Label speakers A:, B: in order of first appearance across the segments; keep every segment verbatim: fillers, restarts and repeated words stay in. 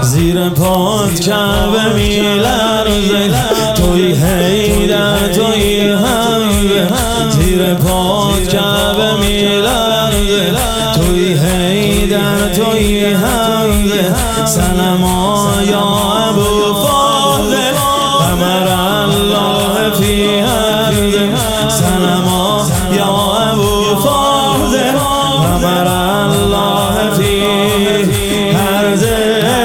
A: زیر پات کعبه میلرزه، توی حیدر توی حمزه. زیر پات کعبه میلرزه، توی حیدر توی حمزه. سلما یا ابو فاضل قمر الله فی حمزه. سلما یا ابو فاضل قمر الله فی حمزه.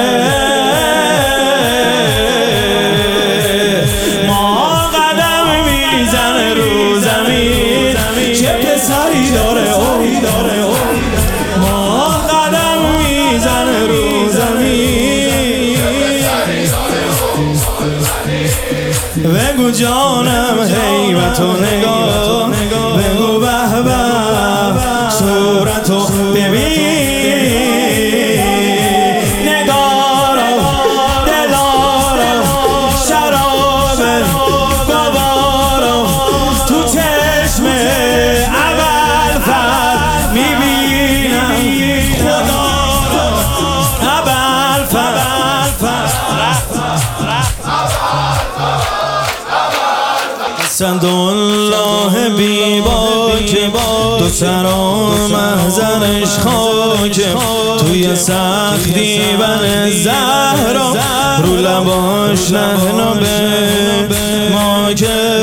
A: ما قدم میزنه رو زمین، چه پسری داره اوی داره اوی. ما قدم میزنه رو زمین، بگو جانم هیبتو نگاه، بگو به به صورتو ببین. نگارم دلارم شراب گوارم، تو چشم ابوالفضل میبینم خدا رو. ابوالفضل اسدالله بی باک، دو سرا محضرش خاک. توی سختی بر زهرا، رو لباش نهنا به ما که.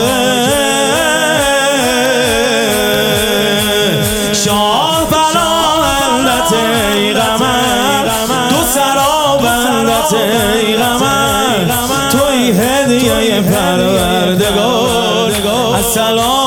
A: شاه بلا بندت ای قمر، دو سرا بندت ای قمر. توی هدیه پروردگار، السلام